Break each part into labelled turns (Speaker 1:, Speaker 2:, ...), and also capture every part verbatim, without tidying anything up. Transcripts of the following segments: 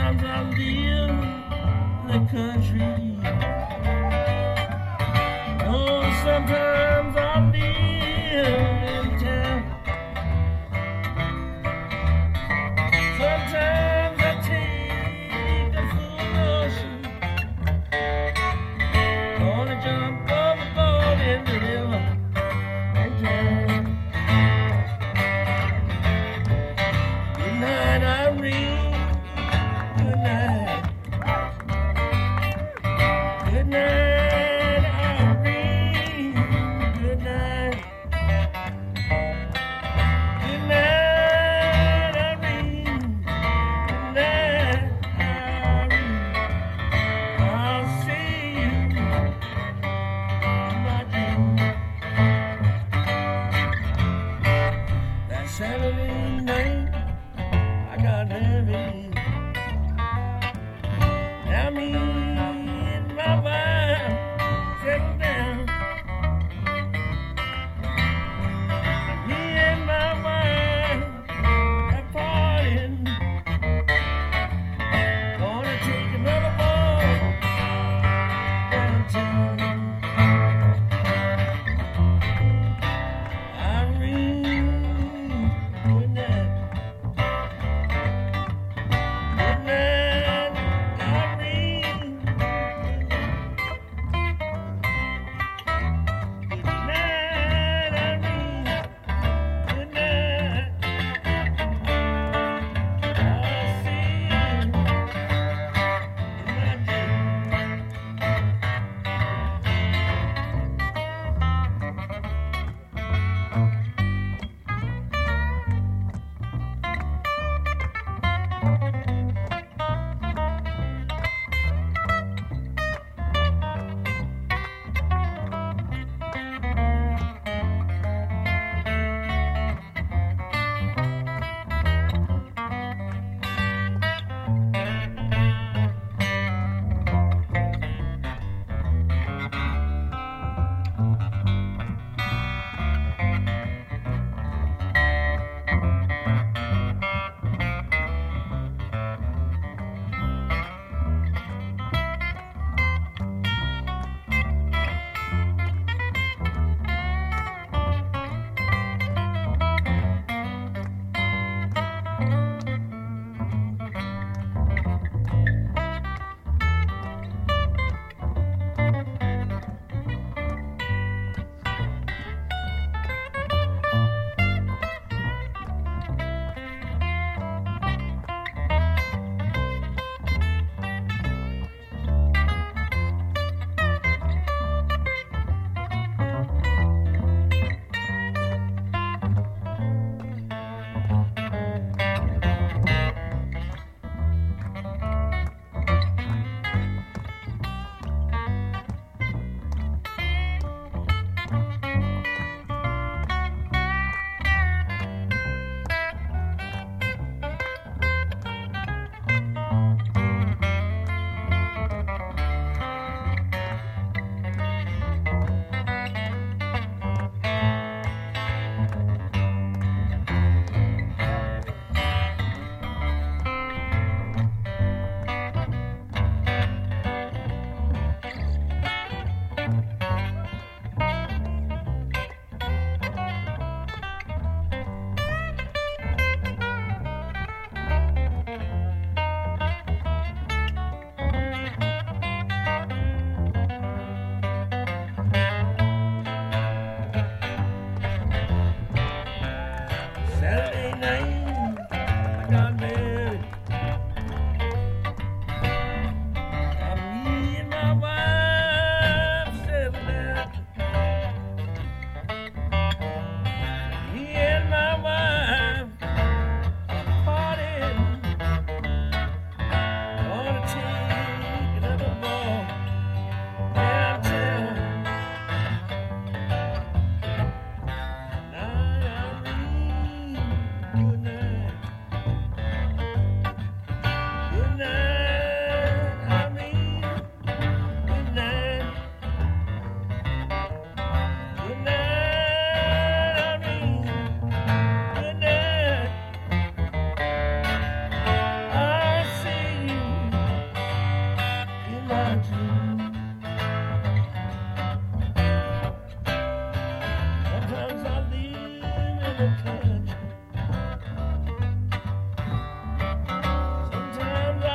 Speaker 1: Sometimes I'm in the country. Oh, sometimes I'm in town. Sometimes I take a full ocean. Gonna jump overboard in the river and drown. Good night, Irene. Good night. Good night, Irene. Good night. Good night, Irene. Good night, Irene. I'll see you in my dream. That Saturday night, I got heavy. Now me and my wife settle down. Me and my wife are partying. Gonna take another walk downtown. Irene, good night.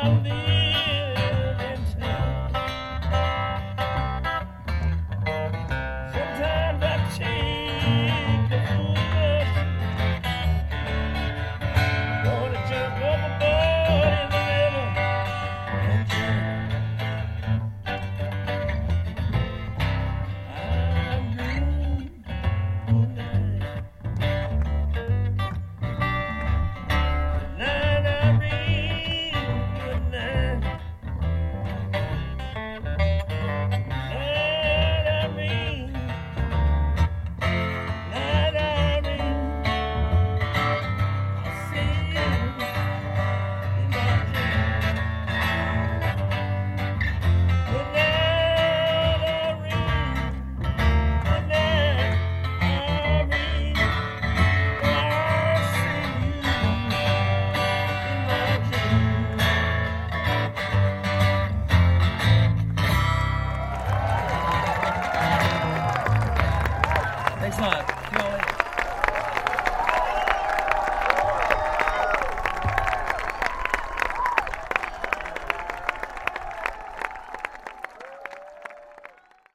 Speaker 1: I live.